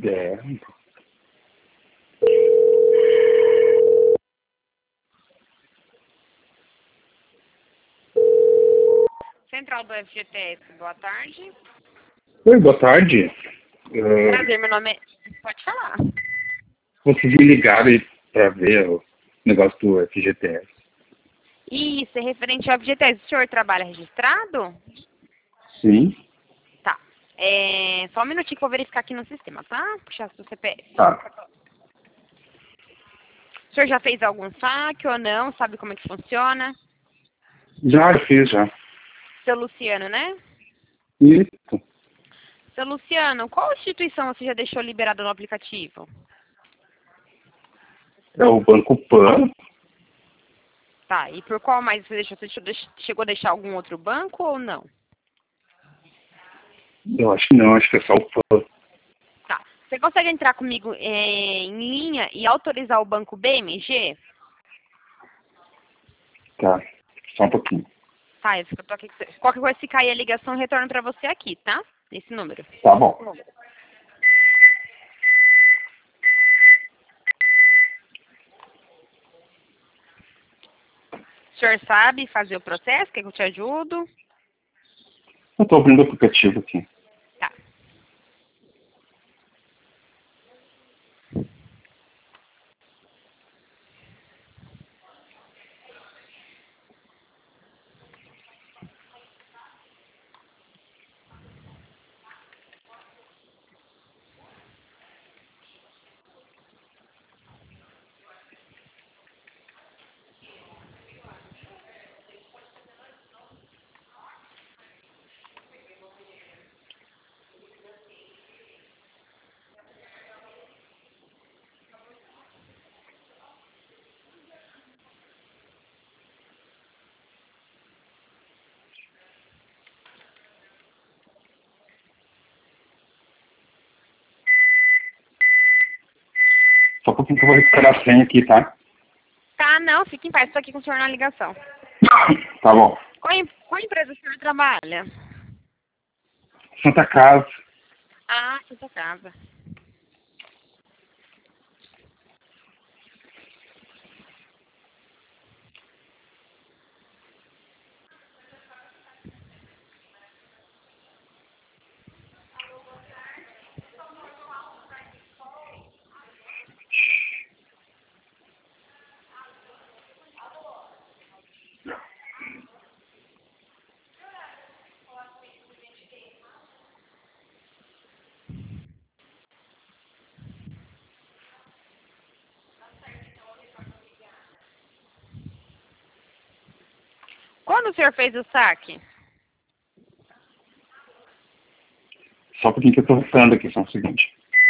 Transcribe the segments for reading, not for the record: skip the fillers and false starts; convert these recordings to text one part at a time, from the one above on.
É. Central do FGTS, boa tarde. Oi, boa tarde. Prazer, meu nome é... Pode falar. Vocês me ligaram para ver o negócio do FGTS. Isso, é referente ao FGTS. O senhor trabalha registrado? Sim? Tá. Só um minutinho que eu vou verificar aqui no sistema, tá? Puxar seu CPF. Tá. O senhor já fez algum saque ou não? Sabe como é que funciona? Já fiz, já. Seu Luciano, né? Isso. Seu Luciano, qual instituição você já deixou liberada no aplicativo? É o Banco Pan. Tá, e por qual mais você deixou? Você chegou a deixar algum outro banco ou não? Eu acho que não, acho que é só o Pan. Tá. Você consegue entrar comigo em linha e autorizar o banco BMG? Tá. Só um pouquinho. Tá, eu tô aqui. Qualquer coisa, se cair a ligação, eu retorno pra você aqui, tá? Esse número. Tá bom. O senhor sabe fazer o processo? Quer que eu te ajudo? Eu tô abrindo o aplicativo aqui. Tá. Só um pouquinho que eu vou recuperar a senha aqui, tá? Tá, não, fique em paz. Estou aqui com o senhor na ligação. Tá bom. Qual empresa o senhor trabalha? Santa Casa. Ah, Santa Casa. Quando o senhor fez o saque? Só um pouquinho que eu tô voltando aqui, só um seguinte.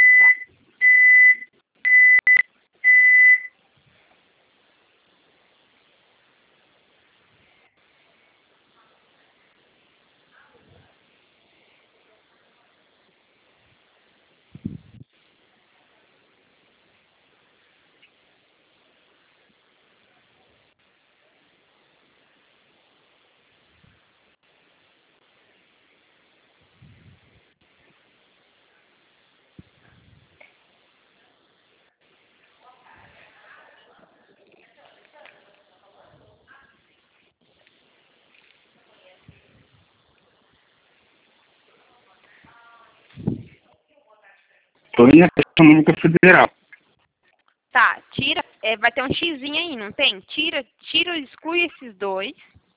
Tô em Caixa Única Federal. Tá, tira, vai ter um xizinho aí, não tem? Tira, exclui esses dois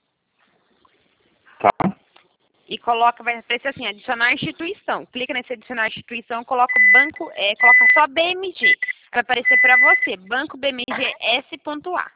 Tá? e coloca, vai aparecer assim, adicionar instituição. Clica nesse adicionar instituição, coloca banco, coloca só BMG. Vai aparecer para você, Banco BMG S.A.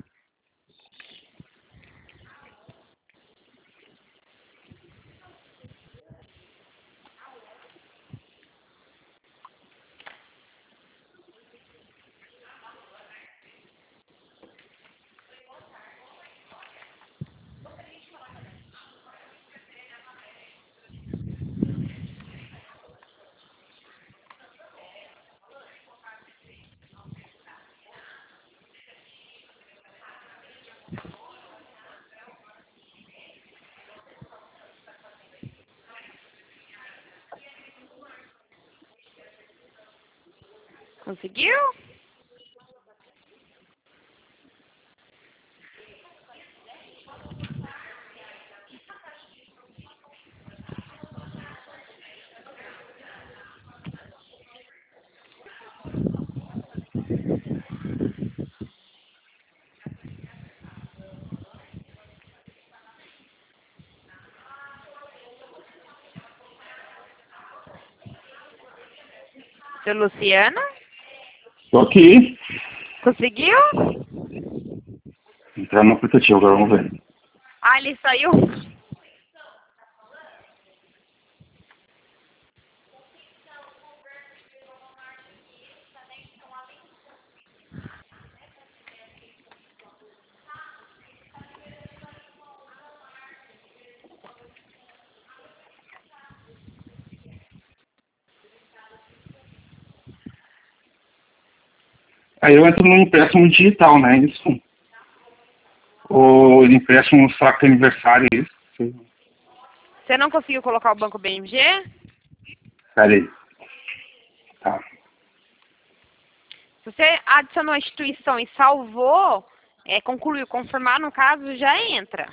Conseguiu? Seu Luciano? Tô aqui. Conseguiu? Entrar no aplicativo, agora vamos ver. Ah, ele saiu? Aí eu entro no empréstimo digital, né? Isso. Ou empréstimo saco aniversário, isso. Você não conseguiu colocar o Banco BMG? Pera aí. Tá. Se você adicionou a instituição e salvou, concluiu, confirmar no caso, já entra.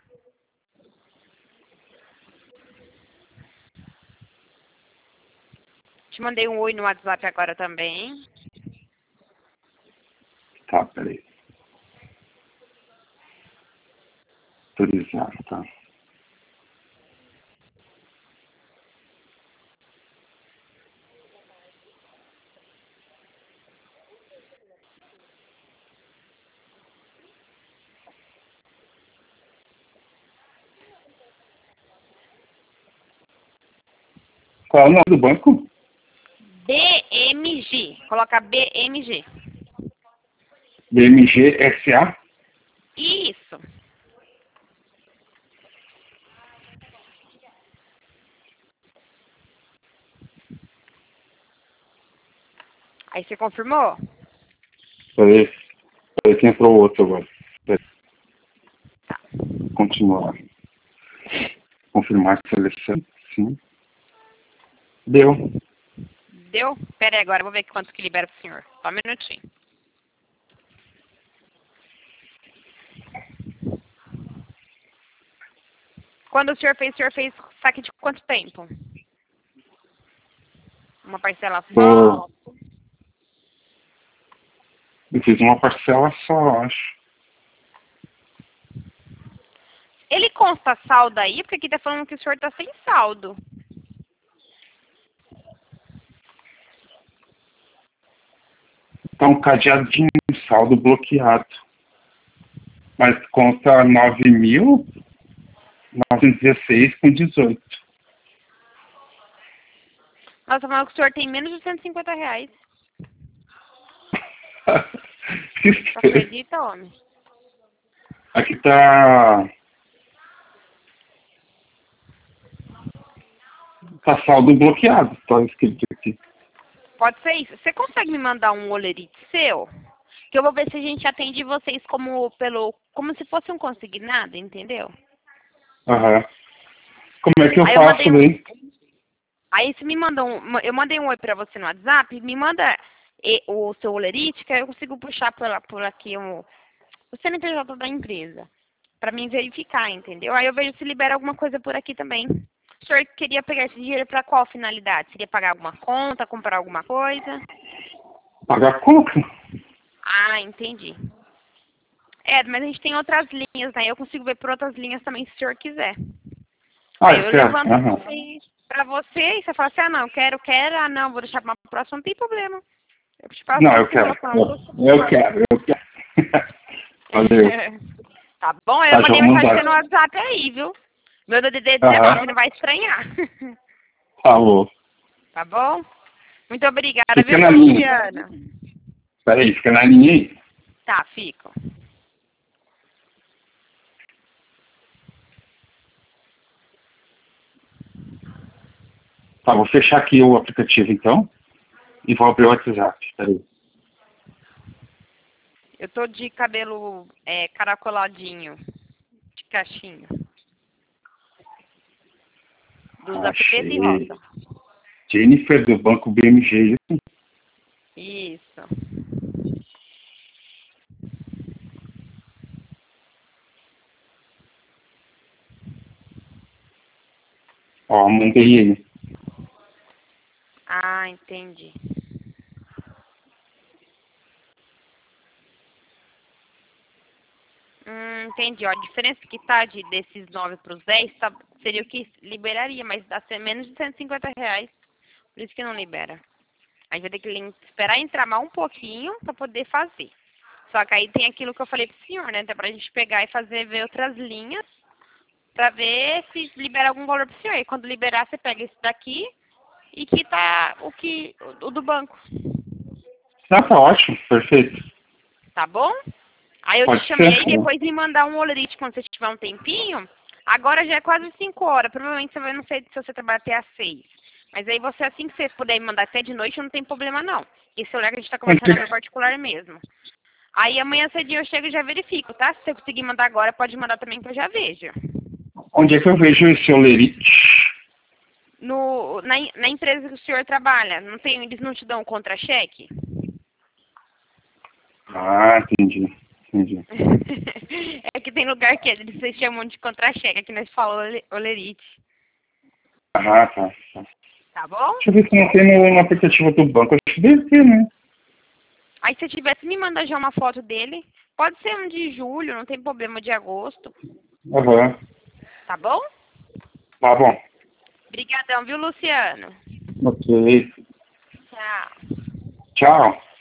Te mandei um oi no WhatsApp agora também. Tá, peraí. Autorizar, tá. Qual é o nome do banco? BMG. Coloca BMG. BMG SA. Isso. Aí você confirmou? Peraí. Peraí que entrou outro agora. Peraí. Tá. Continuar. Confirmar a seleção. Sim. Deu. Deu? Pera aí agora, eu vou ver quanto que libera pro senhor. Só um minutinho. Quando o senhor fez saque de quanto tempo? Uma parcela só? Eu fiz uma parcela só, acho. Ele consta saldo aí? Porque aqui tá falando que o senhor tá sem saldo. Tá um cadeado de saldo bloqueado. Mas conta 9.916,18. Nossa, tá falando que o senhor tem menos de R$ 150. Que Você acredita, homem? Aqui tá. Tá saldo bloqueado, tá escrito aqui. Pode ser isso. Você consegue me mandar um olerite seu? Que eu vou ver se a gente atende vocês como se fosse um consignado, entendeu? Aham. Como é que eu Aí eu faço mandei daí? Aí você me manda eu mandei um oi pra você no WhatsApp, me manda o seu olerite, que aí eu consigo puxar por aqui o CNPJ da empresa, pra mim verificar, entendeu? Aí eu vejo se libera alguma coisa por aqui também. O senhor queria pegar esse dinheiro pra qual finalidade? Seria pagar alguma conta, comprar alguma coisa? Pagar conta? Ah, entendi. Mas a gente tem outras linhas, né? Eu consigo ver por outras linhas também, se o senhor quiser. Ah, Aí eu eu quero. levanto Aham. pra você e você fala assim, ah, não, quero, ah, não, vou deixar pra uma próxima, não tem problema. Eu te passo Não, a eu quero. informação. Eu quero. Valeu. Tá bom? Eu Tá, já mandei vou mensagem pra você mandar. no WhatsApp aí, viu? Meu DDD 19, você Aham. não vai estranhar. Falou. Tá bom? Muito obrigada, Fica viu, na seu linha. Luciano? Peraí, fica na linha aí. Tá, fico. Tá, vou fechar aqui o aplicativo então. E vou abrir o WhatsApp. Peraí. Eu tô de cabelo caracoladinho, de cachinho. Blusa preta e Achei. rosa. Jennifer do Banco BMG. Isso. Ó, mandei ele. Ah, entendi. Entendi. Ó, a diferença que tá desses 9 para os 10 seria o que liberaria, mas dá menos de R$ 150. Por isso que não libera. A gente vai ter que esperar entrar mais um pouquinho para poder fazer. Só que aí tem aquilo que eu falei pro senhor, né? Então, pra gente pegar e ver outras linhas pra ver se libera algum valor pro senhor. E quando liberar, você pega esse daqui e quita o do banco. Tá ótimo, perfeito. Tá bom? Aí eu Pode te chamei ser. aí depois me mandar um olerite quando você tiver um tempinho. Agora já é quase 5 horas. Provavelmente você vai, não sei se você trabalha até às 6. Mas aí você, assim que você puder me mandar até de noite, não tem problema não. Esse celular que a gente tá conversando é meu particular mesmo. Aí amanhã cedinho eu chego e já verifico, tá? Se você conseguir mandar agora, pode mandar também que eu já vejo. Onde é que eu vejo esse olerite? Na empresa que o senhor trabalha, não tem, eles não te dão contra-cheque? Ah, entendi. Entendi. É que tem lugar que eles chamam de contra-cheque, aqui nós falamos olerite. Ah, tá. Tá bom? Deixa eu ver se não tem no aplicativo do banco. Acho que deve ter, né? Aí se tivesse, me manda já uma foto dele. Pode ser um de julho, não tem problema, de agosto. Aham. Tá bom? Tá bom. Obrigadão, viu, Luciano? Ok. Tchau. Tchau.